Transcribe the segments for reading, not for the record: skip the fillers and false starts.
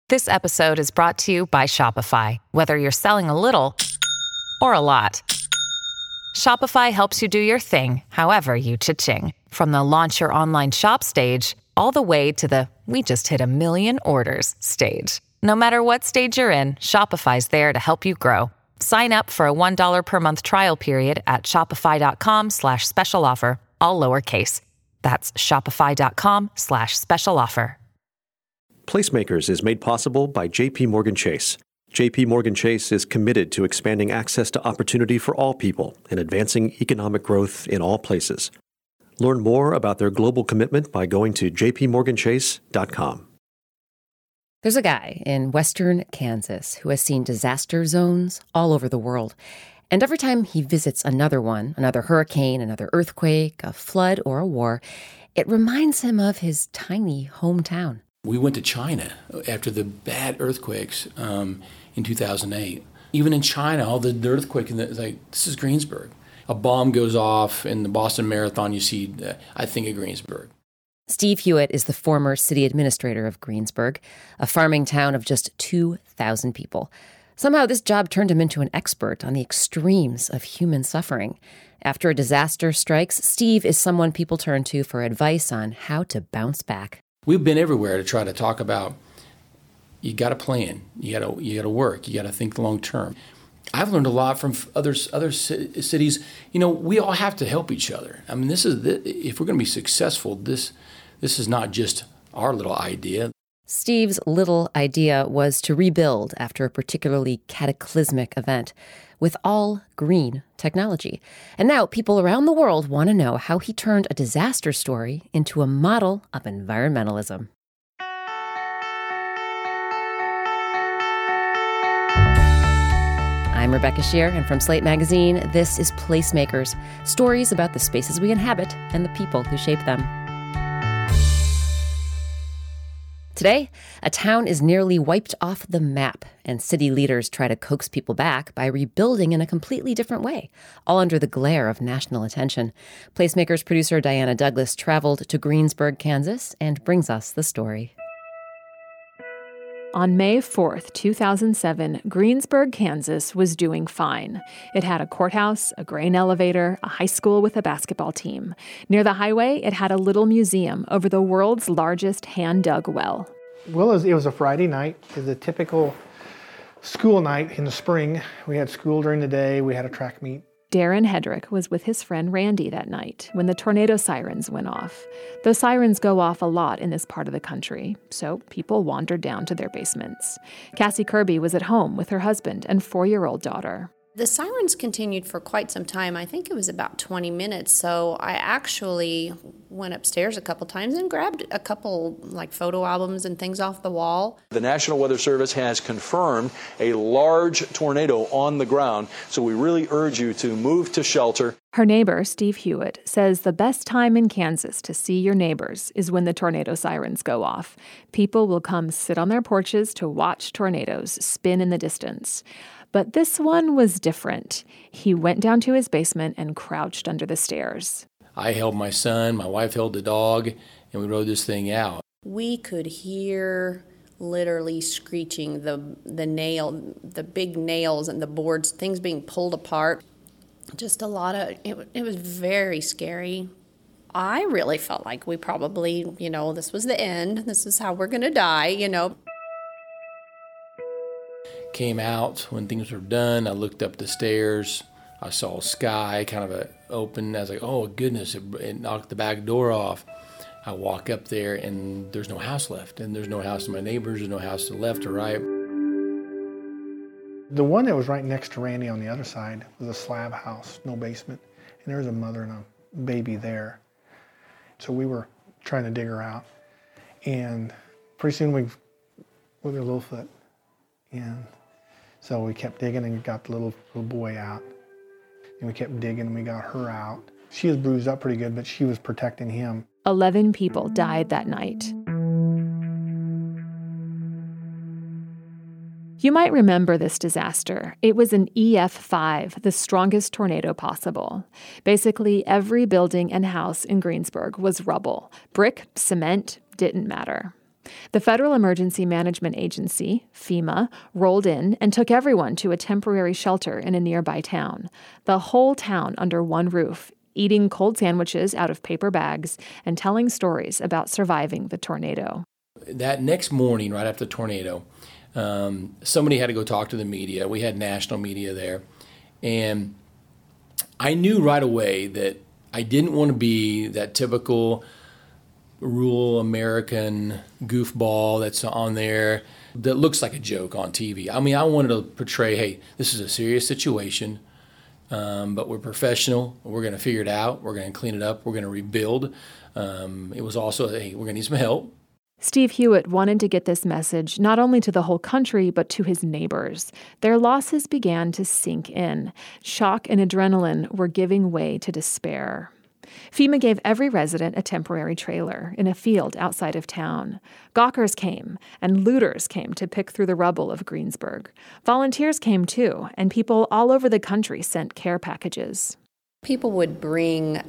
This episode is brought to you by Shopify. Whether you're selling a little or a lot, Shopify helps you do your thing, however you cha-ching. From the launch your online shop stage, all the way to the we just hit 1 million orders stage. No matter what stage you're in, Shopify's there to help you grow. Sign up for a $1 per month trial period at shopify.com/special offer, all lowercase. That's shopify.com/special offer. Placemakers is made possible by J.P. Morgan Chase. J.P. Morgan Chase is committed to expanding access to opportunity for all people and advancing economic growth in all places. Learn more about their global commitment by going to jpmorganchase.com. There's a guy in western Kansas who has seen disaster zones all over the world. And every time he visits another one, another hurricane, another earthquake, a flood, or a war, it reminds him of his tiny hometown. We went to China after the bad earthquakes in 2008. Even in China, all the earthquake, this is Greensburg. A bomb goes off in the Boston Marathon, you see, I think, of Greensburg. Steve Hewitt is the former city administrator of Greensburg, a farming town of just 2,000 people. Somehow this job turned him into an expert on the extremes of human suffering. After a disaster strikes, Steve is someone people turn to for advice on how to bounce back. We've been everywhere to try to talk about, you got to plan, you got to work, you got to think long term. I've learned a lot from other cities. You know, we all have to help each other. I mean, if we're going to be successful, this is not just our little idea. Steve's little idea was to rebuild after a particularly cataclysmic event with all green technology. And now people around the world want to know how he turned a disaster story into a model of environmentalism. I'm Rebecca Shear, and from Slate Magazine, this is Placemakers, stories about the spaces we inhabit and the people who shape them. Today, a town is nearly wiped off the map, and city leaders try to coax people back by rebuilding in a completely different way, all under the glare of national attention. Placemakers producer Diana Douglas traveled to Greensburg, Kansas, and brings us the story. On May 4th, 2007, Greensburg, Kansas was doing fine. It had a courthouse, a grain elevator, a high school with a basketball team. Near the highway, it had a little museum over the world's largest hand-dug well. Well, it was a Friday night. It was a typical school night in the spring. We had school during the day. We had a track meet. Darren Hedrick was with his friend Randy that night when the tornado sirens went off. Those sirens go off a lot in this part of the country, so people wandered down to their basements. Cassie Kirby was at home with her husband and 4-year-old daughter. The sirens continued for quite some time. I think it was about 20 minutes, so I actually went upstairs a couple times and grabbed a couple photo albums and things off the wall. The National Weather Service has confirmed a large tornado on the ground, so we really urge you to move to shelter. Her neighbor, Steve Hewitt, says the best time in Kansas to see your neighbors is when the tornado sirens go off. People will come sit on their porches to watch tornadoes spin in the distance. But this one was different. He went down to his basement and crouched under the stairs. I held my son, my wife held the dog, and we rode this thing out. We could hear literally screeching, the big nails and the boards, things being pulled apart. Just a lot of, it was very scary. I really felt like we probably, this was the end. This is how we're going to die, Came out when things were done. I looked up the stairs. I saw sky kind of open. I was like, oh, goodness, it knocked the back door off. I walk up there, and there's no house left. And there's no house to my neighbors. There's no house to the left or right. The one that was right next to Randy on the other side was a slab house, no basement. And there was a mother and a baby there. So we were trying to dig her out. And pretty soon we got Littlefoot. And so we kept digging and got the little boy out. And we kept digging and we got her out. She was bruised up pretty good, but she was protecting him. 11 people died that night. You might remember this disaster. It was an EF5, the strongest tornado possible. Basically, every building and house in Greensburg was rubble. Brick, cement, didn't matter. The Federal Emergency Management Agency, FEMA, rolled in and took everyone to a temporary shelter in a nearby town. The whole town under one roof, eating cold sandwiches out of paper bags and telling stories about surviving the tornado. That next morning, right after the tornado, somebody had to go talk to the media. We had national media there. And I knew right away that I didn't want to be that typical rural American goofball that's on there that looks like a joke on TV. I mean, I wanted to portray, hey, this is a serious situation, but we're professional. We're going to figure it out. We're going to clean it up. We're going to rebuild. It was also, hey, we're going to need some help. Steve Hewitt wanted to get this message not only to the whole country, but to his neighbors. Their losses began to sink in. Shock and adrenaline were giving way to despair. FEMA gave every resident a temporary trailer in a field outside of town. Gawkers came, and looters came to pick through the rubble of Greensburg. Volunteers came too, and people all over the country sent care packages. People would bring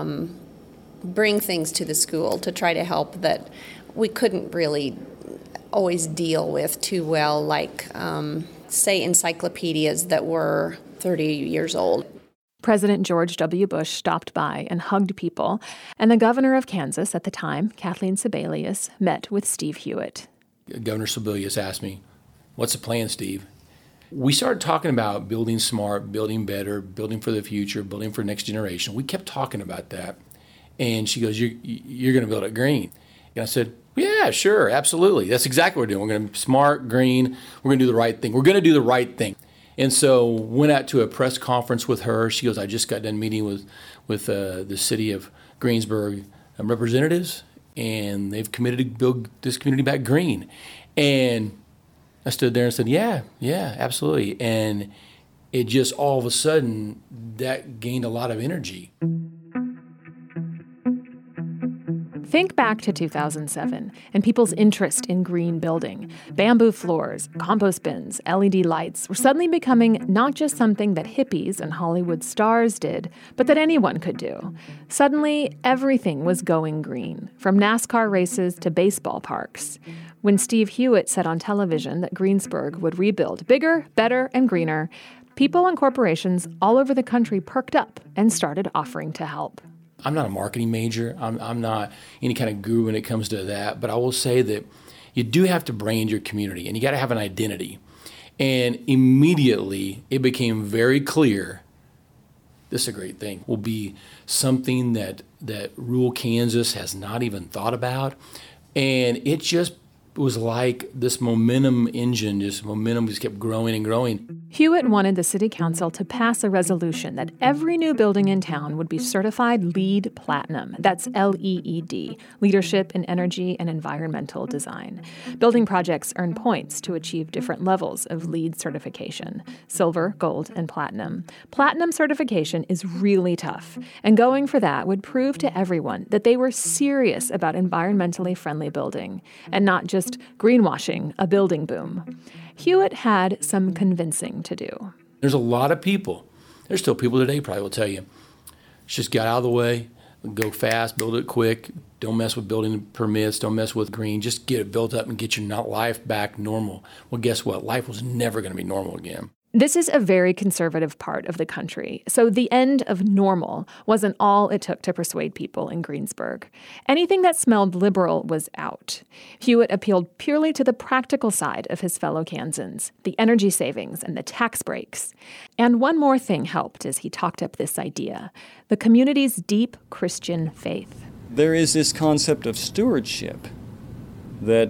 things to the school to try to help that we couldn't really always deal with too well, like, say, encyclopedias that were 30 years old. President George W. Bush stopped by and hugged people, and the governor of Kansas at the time, Kathleen Sebelius, met with Steve Hewitt. Governor Sebelius asked me, "What's the plan, Steve?" We started talking about building smart, building better, building for the future, building for the next generation. We kept talking about that. And she goes, you're going to build it green. And I said, yeah, sure, absolutely. That's exactly what we're doing. We're going to be smart, green. We're going to do the right thing. We're going to do the right thing. And so went out to a press conference with her. She goes, I just got done meeting with the city of Greensburg representatives, and they've committed to build this community back green. And I stood there and said, yeah, absolutely. And it just all of a sudden, that gained a lot of energy. Think back to 2007 and people's interest in green building. Bamboo floors, compost bins, LED lights were suddenly becoming not just something that hippies and Hollywood stars did, but that anyone could do. Suddenly, everything was going green, from NASCAR races to baseball parks. When Steve Hewitt said on television that Greensburg would rebuild bigger, better, and greener, people and corporations all over the country perked up and started offering to help. I'm not a marketing major. I'm not any kind of guru when it comes to that. But I will say that you do have to brand your community, and you got to have an identity. And immediately it became very clear, this is a great thing, will be something that rural Kansas has not even thought about. And it just was like this momentum engine, just kept growing and growing. Hewitt wanted the city council to pass a resolution that every new building in town would be certified LEED Platinum. That's LEED, Leadership in Energy and Environmental Design. Building projects earn points to achieve different levels of LEED certification: silver, gold, and platinum. Platinum certification is really tough, and going for that would prove to everyone that they were serious about environmentally friendly building, and not just greenwashing a building boom. Hewitt had some convincing to do. There's a lot of people. There's still people today probably will tell you, just get out of the way, go fast, build it quick, don't mess with building permits, don't mess with green, just get it built up and get your life back normal. Well, guess what? Life was never going to be normal again. This is a very conservative part of the country, so the end of normal wasn't all it took to persuade people in Greensburg. Anything that smelled liberal was out. Hewitt appealed purely to the practical side of his fellow Kansans, the energy savings and the tax breaks. And one more thing helped as he talked up this idea: the community's deep Christian faith. There is this concept of stewardship that,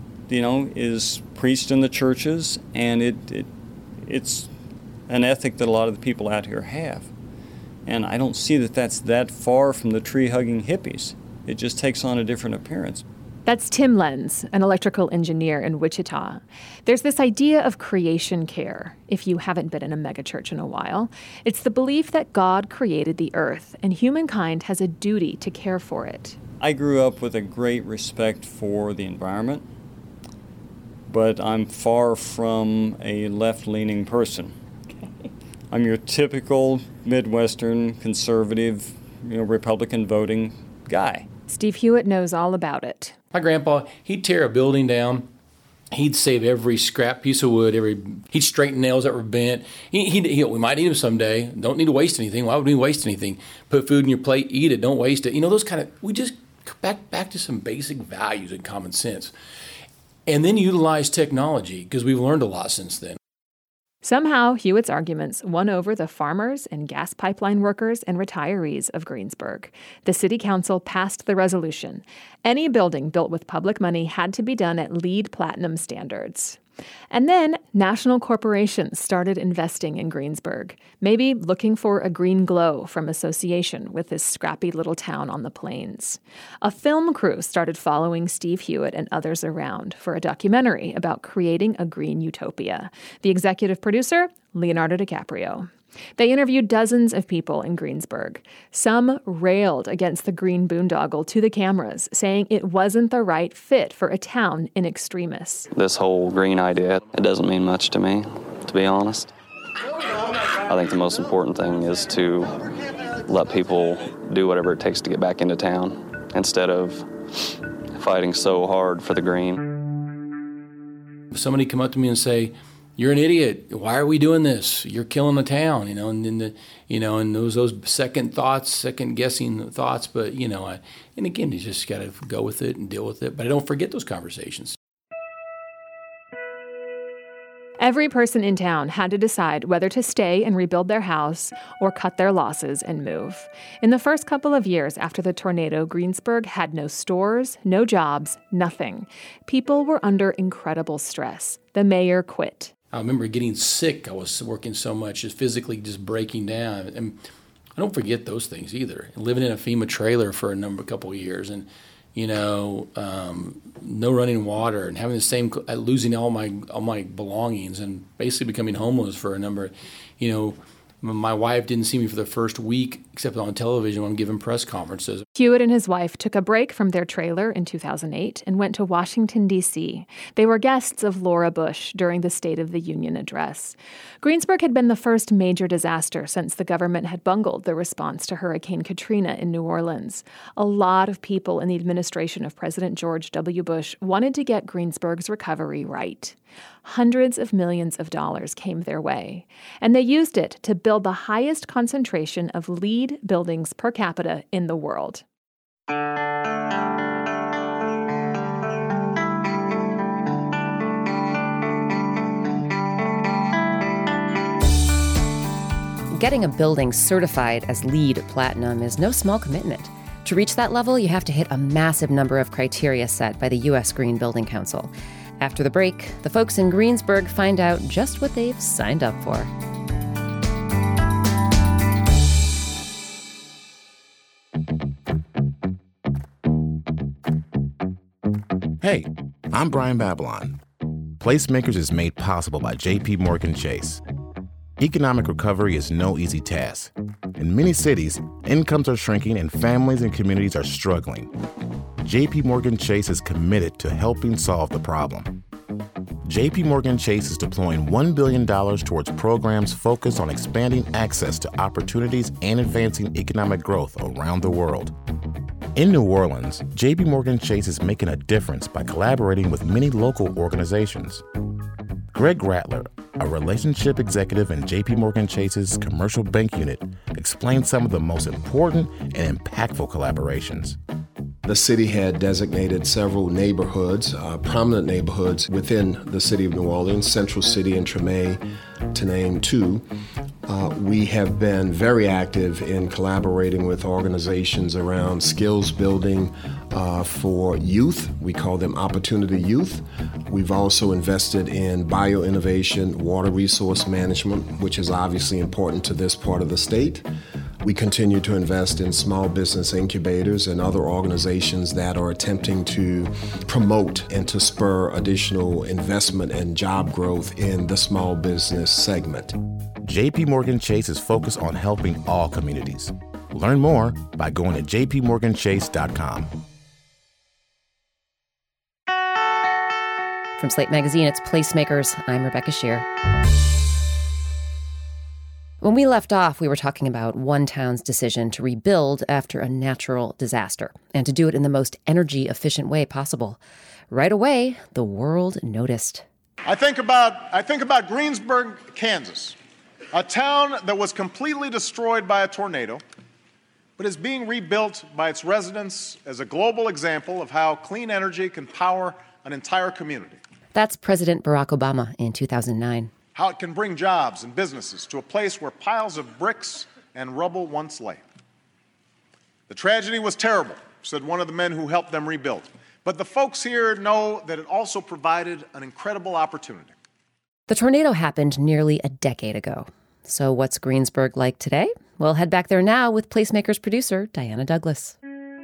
is preached in the churches, and it's an ethic that a lot of the people out here have. And I don't see that that's that far from the tree-hugging hippies. It just takes on a different appearance. That's Tim Lenz, an electrical engineer in Wichita. There's this idea of creation care, if you haven't been in a megachurch in a while. It's the belief that God created the earth, and humankind has a duty to care for it. I grew up with a great respect for the environment, but I'm far from a left-leaning person. Okay. I'm your typical Midwestern conservative, Republican voting guy. Steve Hewitt knows all about it. My grandpa, he'd tear a building down. He'd save every scrap piece of wood. He'd straighten nails that were bent. We might eat them someday. Don't need to waste anything. Why would we waste anything? Put food in your plate, eat it, don't waste it. Those kind of, we just back to some basic values and common sense. And then utilize technology, because we've learned a lot since then. Somehow, Hewitt's arguments won over the farmers and gas pipeline workers and retirees of Greensburg. The city council passed the resolution. Any building built with public money had to be done at LEED Platinum standards. And then national corporations started investing in Greensburg, maybe looking for a green glow from association with this scrappy little town on the plains. A film crew started following Steve Hewitt and others around for a documentary about creating a green utopia. The executive producer, Leonardo DiCaprio. They interviewed dozens of people in Greensburg. Some railed against the green boondoggle to the cameras, saying it wasn't the right fit for a town in extremis. This whole green idea, it doesn't mean much to me, to be honest. I think the most important thing is to let people do whatever it takes to get back into town instead of fighting so hard for the green. If somebody come up to me and say, "You're an idiot. Why are we doing this? You're killing the town," and then and those second guessing thoughts. But and again, you just got to go with it and deal with it. But I don't forget those conversations. Every person in town had to decide whether to stay and rebuild their house or cut their losses and move. In the first couple of years after the tornado, Greensburg had no stores, no jobs, nothing. People were under incredible stress. The mayor quit. I remember getting sick. I was working so much, just physically just breaking down. And I don't forget those things either. Living in a FEMA trailer for a couple of years, and no running water, and having losing all my belongings, and basically becoming homeless for a number. My wife didn't see me for the first week, except on television when I'm giving press conferences. Hewitt and his wife took a break from their trailer in 2008 and went to Washington, D.C. They were guests of Laura Bush during the State of the Union address. Greensburg had been the first major disaster since the government had bungled the response to Hurricane Katrina in New Orleans. A lot of people in the administration of President George W. Bush wanted to get Greensburg's recovery right. Hundreds of millions of dollars came their way, and they used it to build the highest concentration of LEED buildings per capita in the world. Getting a building certified as LEED Platinum is no small commitment. To reach that level, you have to hit a massive number of criteria set by the U.S. Green Building Council. After the break, the folks in Greensburg find out just what they've signed up for. Hey, I'm Brian Babylon. Placemakers is made possible by JP Morgan Chase. Economic recovery is no easy task. In many cities, incomes are shrinking and families and communities are struggling. JP Morgan Chase is committed to helping solve the problem. JP Morgan Chase is deploying $1 billion towards programs focused on expanding access to opportunities and advancing economic growth around the world. In New Orleans, JP Morgan Chase is making a difference by collaborating with many local organizations. Greg Rattler, a relationship executive in JP Morgan Chase's commercial bank unit, explains some of the most important and impactful collaborations. The city had designated several neighborhoods, prominent neighborhoods within the city of New Orleans, Central City and Treme, to name two. We have been very active in collaborating with organizations around skills building for youth. We call them Opportunity Youth. We've also invested in bioinnovation, water resource management, which is obviously important to this part of the state. We continue to invest in small business incubators and other organizations that are attempting to promote and to spur additional investment and job growth in the small business segment. JP Morgan Chase is focused on helping all communities. Learn more by going to jpmorganchase.com. From Slate Magazine, it's Placemakers. I'm Rebecca Shear. When we left off, we were talking about one town's decision to rebuild after a natural disaster and to do it in the most energy-efficient way possible. Right away, the world noticed. I think about Greensburg, Kansas, a town that was completely destroyed by a tornado, but is being rebuilt by its residents as a global example of how clean energy can power an entire community. That's President Barack Obama in 2009. How it can bring jobs and businesses to a place where piles of bricks and rubble once lay. The tragedy was terrible, said one of the men who helped them rebuild. But the folks here know that it also provided an incredible opportunity. The tornado happened nearly a decade ago. So what's Greensburg like today? We'll head back there now with Placemakers producer Diana Douglas.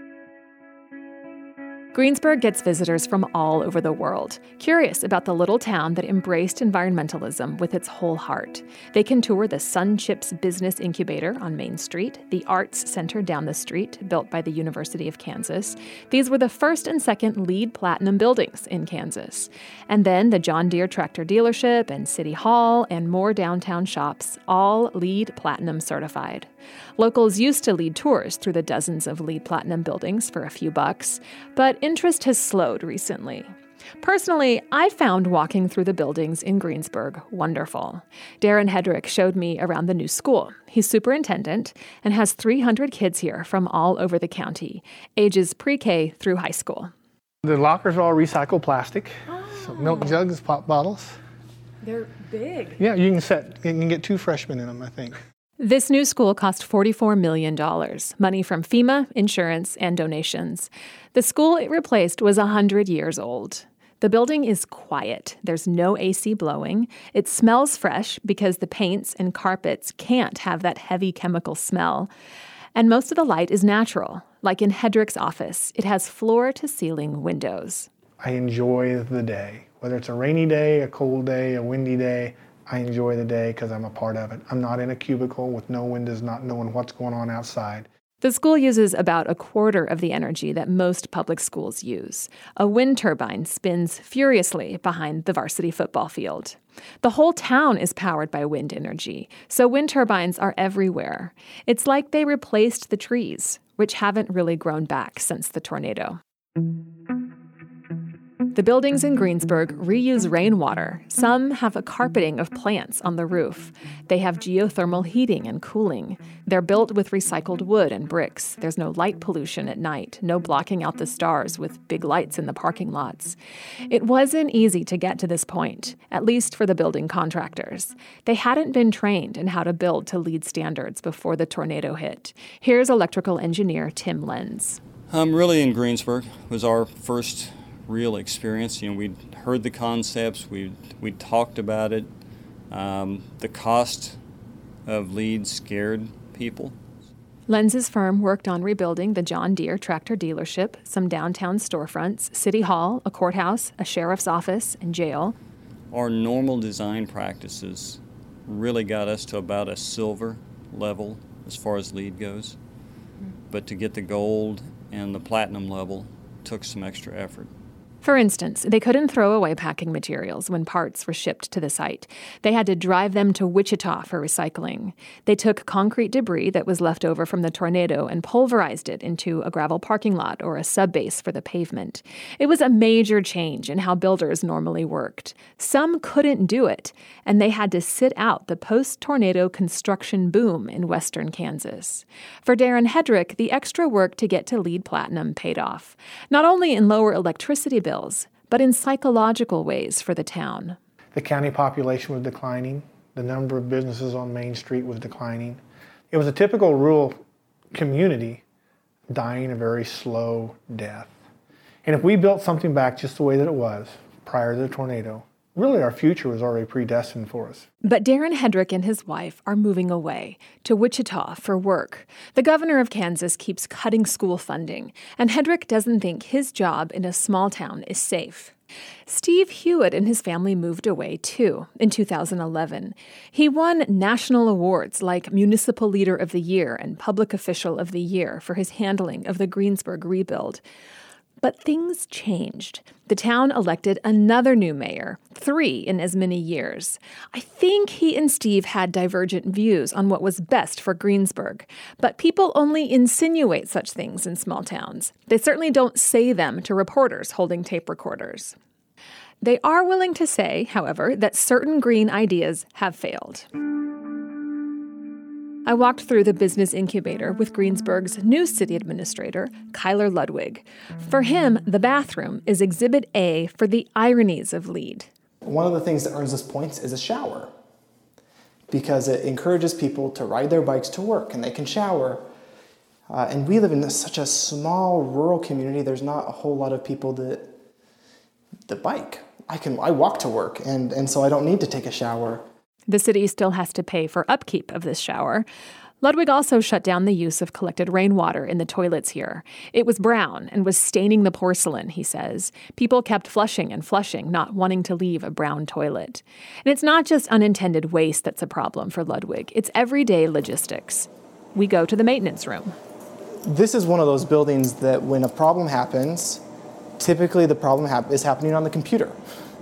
Greensburg gets visitors from all over the world, curious about the little town that embraced environmentalism with its whole heart. They can tour the Sun Chips Business Incubator on Main Street, the Arts Center down the street, built by the University of Kansas. These were the first and second LEED Platinum buildings in Kansas. And then the John Deere tractor dealership and City Hall and more downtown shops, all LEED Platinum certified. Locals used to lead tours through the dozens of LEED Platinum buildings for a few bucks, but interest has slowed recently. Personally, I found walking through the buildings in Greensburg wonderful. Darren Hedrick showed me around the new school. He's superintendent and has 300 kids here from all over the county, ages pre-K through high school. The lockers are all recycled plastic, so milk jugs, pop bottles. They're big. Yeah, you can get 2 freshmen in them, I think. This new school cost $44 million, money from FEMA, insurance, and donations. The school it replaced was 100 years old. The building is quiet. There's no AC blowing. It smells fresh because the paints and carpets can't have that heavy chemical smell. And most of the light is natural. Like in Hedrick's office, it has floor-to-ceiling windows. I enjoy the day. Whether it's a rainy day, a cold day, a windy day, I enjoy the day because I'm a part of it. I'm not in a cubicle with no windows, not knowing what's going on outside. The school uses about a quarter of the energy that most public schools use. A wind turbine spins furiously behind the varsity football field. The whole town is powered by wind energy, so wind turbines are everywhere. It's like they replaced the trees, which haven't really grown back since the tornado. The buildings in Greensburg reuse rainwater. Some have a carpeting of plants on the roof. They have geothermal heating and cooling. They're built with recycled wood and bricks. There's no light pollution at night, no blocking out the stars with big lights in the parking lots. It wasn't easy to get to this point, at least for the building contractors. They hadn't been trained in how to build to LEED standards before the tornado hit. Here's electrical engineer Tim Lenz. Really in Greensburg was our first real experience. We'd heard the concepts, we talked about it. The cost of LEED scared people. Lenz's firm worked on rebuilding the John Deere tractor dealership, some downtown storefronts, City Hall, a courthouse, a sheriff's office, and jail. Our normal design practices really got us to about a silver level as far as LEED goes. But to get the gold and the platinum level took some extra effort. For instance, they couldn't throw away packing materials when parts were shipped to the site. They had to drive them to Wichita for recycling. They took concrete debris that was left over from the tornado and pulverized it into a gravel parking lot or a subbase for the pavement. It was a major change in how builders normally worked. Some couldn't do it, and they had to sit out the post-tornado construction boom in western Kansas. For Darren Hedrick, the extra work to get to LEED Platinum paid off, not only in lower electricity bills, but in psychological ways for the town. The county population was declining. The number of businesses on Main Street was declining. It was a typical rural community dying a very slow death. And if we built something back just the way that it was prior to the tornado, really our future was already predestined for us. But Darren Hedrick and his wife are moving away to Wichita for work. The governor of Kansas keeps cutting school funding, and Hedrick doesn't think his job in a small town is safe. Steve Hewitt and his family moved away, too, in 2011. He won national awards like Municipal Leader of the Year and Public Official of the Year for his handling of the Greensburg rebuild. But things changed. The town elected another new mayor, 3 in as many years. I think he and Steve had divergent views on what was best for Greensburg. But people only insinuate such things in small towns. They certainly don't say them to reporters holding tape recorders. They are willing to say, however, that certain green ideas have failed. I walked through the business incubator with Greensburg's new city administrator, Kyler Ludwig. For him, the bathroom is Exhibit A for the ironies of LEED. One of the things that earns us points is a shower, because it encourages people to ride their bikes to work and they can shower. And we live in such a small rural community, there's not a whole lot of people that bike. I walk to work, and so I don't need to take a shower. The city still has to pay for upkeep of this shower. Ludwig also shut down the use of collected rainwater in the toilets here. It was brown and was staining the porcelain, he says. People kept flushing and flushing, not wanting to leave a brown toilet. And it's not just unintended waste that's a problem for Ludwig. It's everyday logistics. We go to the maintenance room. This is one of those buildings that when a problem happens, typically the problem is happening on the computer.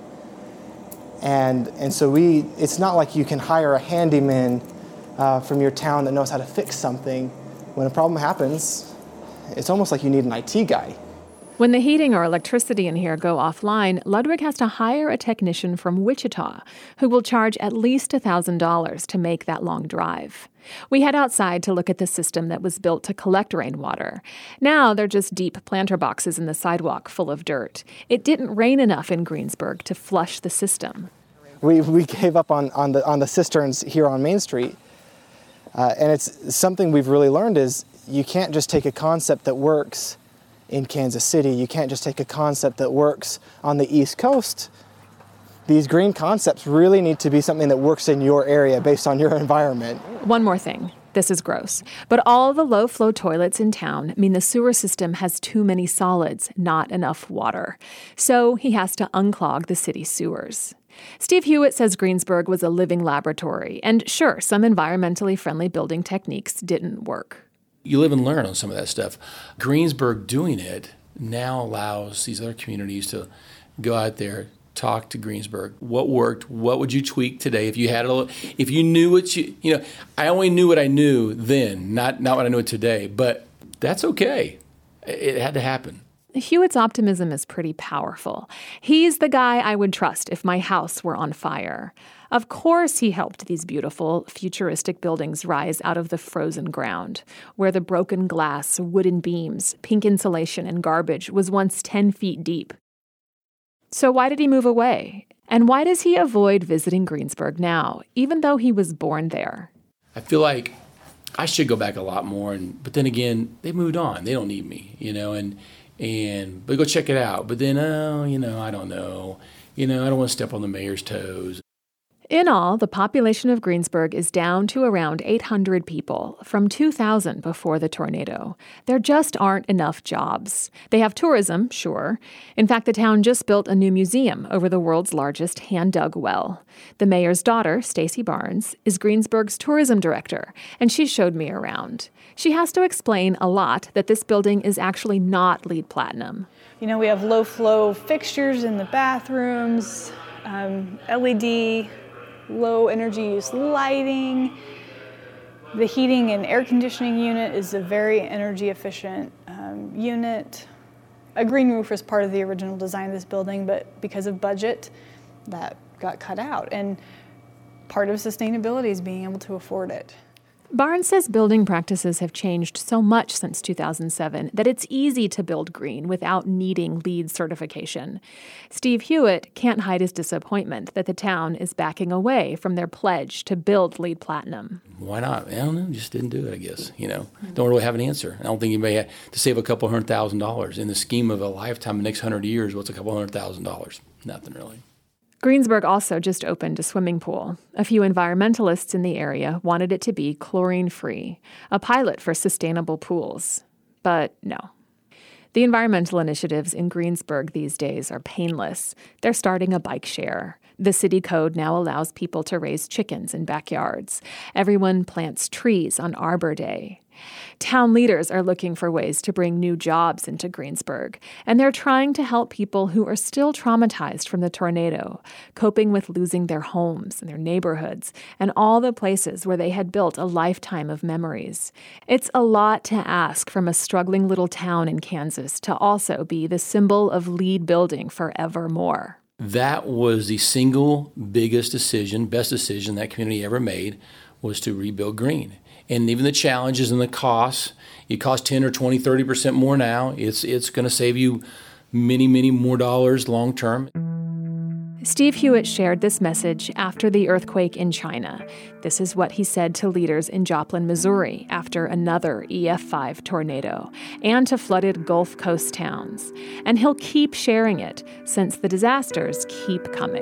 And so it's not like you can hire a handyman from your town that knows how to fix something. When a problem happens, it's almost like you need an IT guy. When the heating or electricity in here go offline, Ludwig has to hire a technician from Wichita who will charge at least $1,000 to make that long drive. We head outside to look at the system that was built to collect rainwater. Now they're just deep planter boxes in the sidewalk full of dirt. It didn't rain enough in Greensburg to flush the system. We gave up on the cisterns here on Main Street. And it's something we've really learned is you can't just take a concept that works in Kansas City. You can't just take a concept that works on the East Coast. These green concepts really need to be something that works in your area based on your environment. One more thing. This is gross. But all the low-flow toilets in town mean the sewer system has too many solids, not enough water. So he has to unclog the city sewers. Steve Hewitt says Greensburg was a living laboratory. And sure, some environmentally friendly building techniques didn't work. You live and learn on some of that stuff. Greensburg doing it now allows these other communities to go out there, talk to Greensburg. What worked? What would you tweak today if you had if you knew what I only knew what I knew then, not what I know today, but that's okay. It had to happen. Hewitt's optimism is pretty powerful. He's the guy I would trust if my house were on fire. Of course he helped these beautiful, futuristic buildings rise out of the frozen ground, where the broken glass, wooden beams, pink insulation, and garbage was once 10 feet deep. So why did he move away? And why does he avoid visiting Greensburg now, even though he was born there? I feel like I should go back a lot more, but then again, they moved on. They don't need me, but go check it out. But then, I don't know. I don't want to step on the mayor's toes. In all, the population of Greensburg is down to around 800 people, from 2,000 before the tornado. There just aren't enough jobs. They have tourism, sure. In fact, the town just built a new museum over the world's largest hand-dug well. The mayor's daughter, Stacy Barnes, is Greensburg's tourism director, and she showed me around. She has to explain a lot that this building is actually not LEED Platinum. We have low-flow fixtures in the bathrooms, LED, low energy use lighting. The heating and air conditioning unit is a very energy efficient unit. A green roof was part of the original design of this building, but because of budget, that got cut out. And part of sustainability is being able to afford it. Barnes says building practices have changed so much since 2007 that it's easy to build green without needing LEED certification. Steve Hewitt can't hide his disappointment that the town is backing away from their pledge to build LEED Platinum. Why not? I don't know. Just didn't do it, I guess. Don't really have an answer. I don't think anybody had to save a couple $100,000. In the scheme of a lifetime, the next 100 years, what's a couple $100,000? Nothing really. Greensburg also just opened a swimming pool. A few environmentalists in the area wanted it to be chlorine-free, a pilot for sustainable pools. But no. The environmental initiatives in Greensburg these days are painless. They're starting a bike share. The city code now allows people to raise chickens in backyards. Everyone plants trees on Arbor Day. Town leaders are looking for ways to bring new jobs into Greensburg, and they're trying to help people who are still traumatized from the tornado, coping with losing their homes and their neighborhoods and all the places where they had built a lifetime of memories. It's a lot to ask from a struggling little town in Kansas to also be the symbol of lead building forevermore. That was the single biggest decision, best decision that community ever made, was to rebuild Green. And even the challenges and the costs, it costs 10 or 20, 30% more now. It's going to save you many, many more dollars long term. Steve Hewitt shared this message after the earthquake in China. This is what he said to leaders in Joplin, Missouri, after another EF5 tornado, and to flooded Gulf Coast towns. And he'll keep sharing it since the disasters keep coming.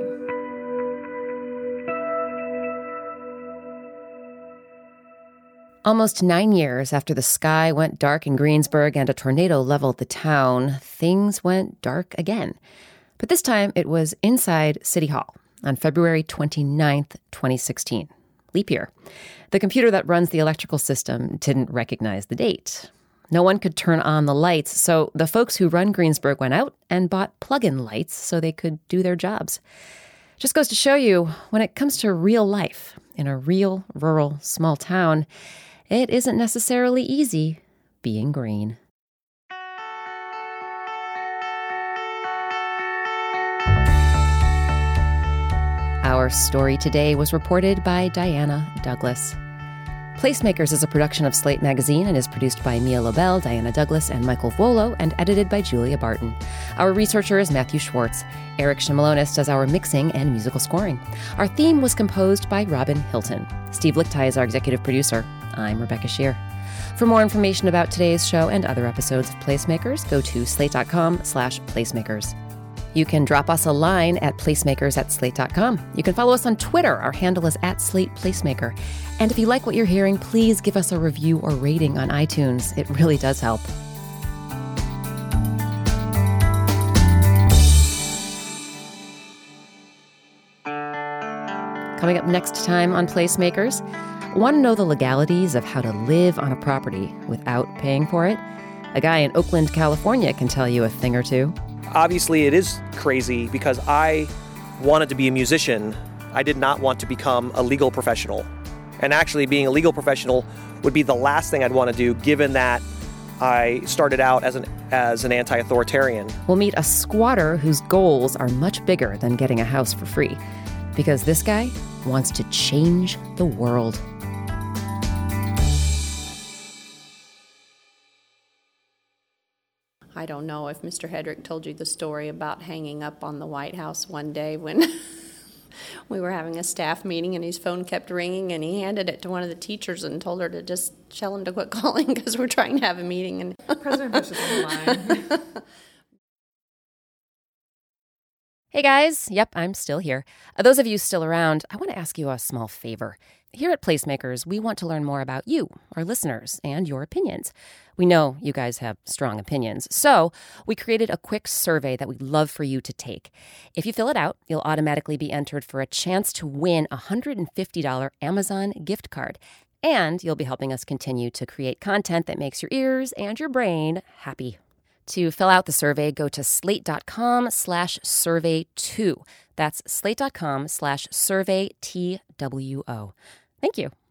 Almost 9 years after the sky went dark in Greensburg and a tornado leveled the town, things went dark again. But this time, it was inside City Hall on February 29th, 2016. Leap year. The computer that runs the electrical system didn't recognize the date. No one could turn on the lights, so the folks who run Greensburg went out and bought plug-in lights so they could do their jobs. Just goes to show you, when it comes to real life in a real, rural, small town, it isn't necessarily easy being green. Our story today was reported by Diana Douglas. Placemakers is a production of Slate Magazine and is produced by Mia Lobel, Diana Douglas, and Michael Volo, and edited by Julia Barton. Our researcher is Matthew Schwartz. Eric Shimalonis does our mixing and musical scoring. Our theme was composed by Robin Hilton. Steve Lichtai is our executive producer. I'm Rebecca Shear. For more information about today's show and other episodes of Placemakers, go to slate.com/placemakers. You can drop us a line at placemakers@slate.com. You can follow us on Twitter. Our handle is @SlatePlacemaker. And if you like what you're hearing, please give us a review or rating on iTunes. It really does help. Coming up next time on Placemakers, want to know the legalities of how to live on a property without paying for it? A guy in Oakland, California can tell you a thing or two. Obviously, it is crazy because I wanted to be a musician. I did not want to become a legal professional. And actually, being a legal professional would be the last thing I'd want to do, given that I started out as an anti-authoritarian. We'll meet a squatter whose goals are much bigger than getting a house for free. Because this guy wants to change the world. I don't know if Mr. Hedrick told you the story about hanging up on the White House one day when we were having a staff meeting and his phone kept ringing and he handed it to one of the teachers and told her to just tell him to quit calling because we're trying to have a meeting. And President Bush is on the line. Hey guys, yep, I'm still here. Those of you still around, I want to ask you a small favor. Here at Placemakers, we want to learn more about you, our listeners, and your opinions. We know you guys have strong opinions, so we created a quick survey that we'd love for you to take. If you fill it out, you'll automatically be entered for a chance to win a $150 Amazon gift card. And you'll be helping us continue to create content that makes your ears and your brain happy. To fill out the survey, go to slate.com/survey2. That's slate.com/surveyTWO. Thank you.